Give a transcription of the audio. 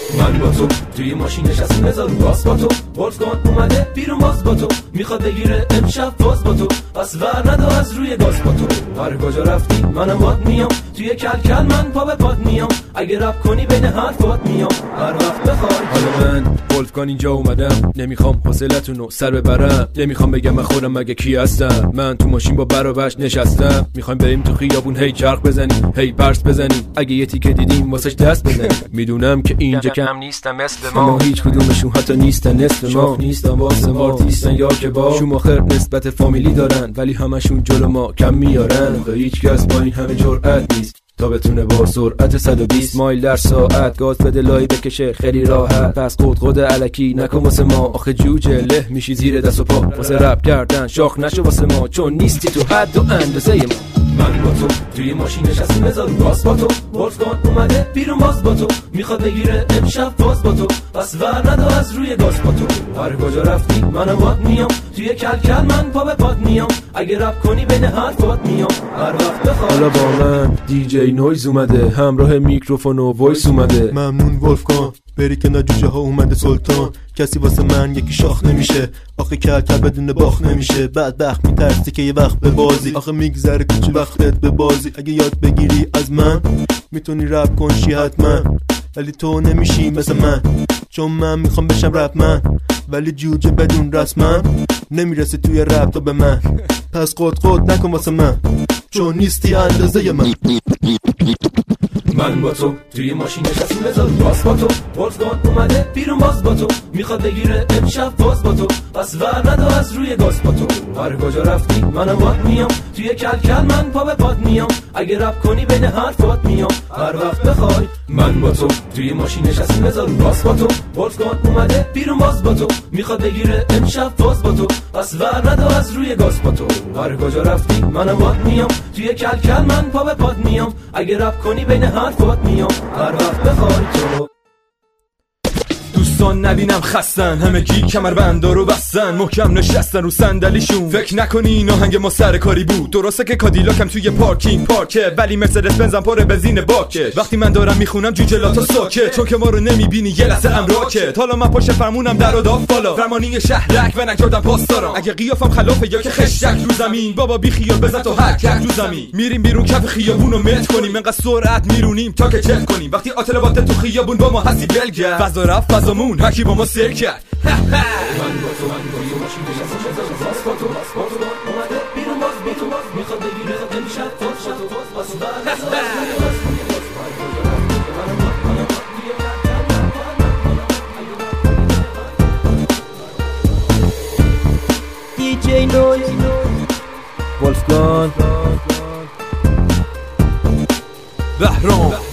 من با تو توی ماشین نشستیم بذار باز با تو ولفگان اومده بیرون باز با تو میخواد بگیره امشب باز با تو پس ور ندا از روی گاز با تو هر کجا رفتی منم باد میام توی کلکل من پا به پاد میام اگه رپ کنی بین حرفات میام هر وقت بخوای. حالا من ولفگان اینجا اومدم نمیخوام حوصلتونو سر ببرم نمیخوام بگم من خودم مگه کی هستم من تو ماشین با برابش نشستم میخوایم بریم تو خیابون هی چرخ بزنیم هی پرس بزنیم اگه یه تیکه دیدیم واسش دست بزنیم میدونم که اینجا کم نیستم مثل ما هیچ کدومشون حتی نیستن نصف ما نیستن واسه ما نیستن یا که با شوماخر نسبت فامیلی دارن ولی همشون جلو ما کم میارن و هیچ کس با این همه جرأت نیست تا بتونه با سرعت 120 مایل در ساعت گاز بده لای بکشه خیلی راحت پس قد الکی نکن واسه ما آخه جوجه له میشی زیر دست و پا واسه رپ کردن شاخ نشو واسه ما چون نیستی تو حد و اندازه ما. من با تو توی ماشین نشستیم بذار باز با تو ولفگان اومده بیرون باز با تو میخواد بگیره امشب باز با تو پس ور ندا از روی گاز با تو هر کجا رفتی منم باد میام توی کلکل من پا به پاد میام اگه رپ کنی بین حرفات میام هر وقت بخوای. حالا با من دیجی نویز اومده همراه میکروفون و وایس اومده ممنون ولفگان بری کنار جوجه ها اومده سلطان کسی واسه من یکی شاخ نمیشه آخه کلکل بدون باخ نمیشه بدبخت میترسی که یه وقت به بازی آخه میگذره کوچه وقتت به بازی اگه یاد بگیری از من میتونی رپ کن شی حتما ولی تو نمیشی مثل من چون من میخوام بشم رپ من ولی جوجه بدون رسما نمیرسه توی رپ تو به من پس قد نکن واسه من چون نیستی اندازه من. من با تو توی ماشین نشستیم بذار باز با تو ولفگان اومده بیرون باز با تو میخواد بگیره امشب باز با تو پس ور ندا از روی گاز با تو هر کجا رفتی منم باد میام توی کلکل من پا به پاد میام اگه رپ کنی بین حرفات میام هر وقت بخوای. من با تو توی ماشین نشستیم بذار باز با تو ولفگان اومده بیرون باز با تو میخواد بگیره امشب باز با تو پس ور ندا از روی گاز با تو هر کجا رفتی منم باد میام توی کلکل من پا به پاد میام اگه رپ کنی بین حرفات میام هر وقت بخوای تو. دوستان نبینم خستن همه کی کمربندا رو بستن محکم نشستن رو صندلیشون فکر نکنی این آهنگ ما سرکاری بود درسته که کادیلاکم توی پارکینگ پارکه ولی مرسدس بنزم پر بنزین باکه وقتی من دارم میخونم جوجه لاتا ساکه چون که ما رو نمیبینی یه لحظه امراکه حالا من پشت فرمونم در و داف بالا فرمانی شهرک و نجردم پاس دارم اگه قیافم خلافه یا که خشک رو زمین بابا بی خیال بزن تو هر کک رو زمین میریم بیرون کف خیابونو مت کنیم انقدر سرعت میرونیم تا که چک کنیم وقتی آتل باته تو خیابون با ما هستی بلگرد فضا رفت فضامون هکی با ما سر کرد. من با تو ماشین نشستیم بذار باز با تو اومده بیرون باز با تو میخواد بگیره امشب باز با تو پس دیجی نویز ولفگان بهرام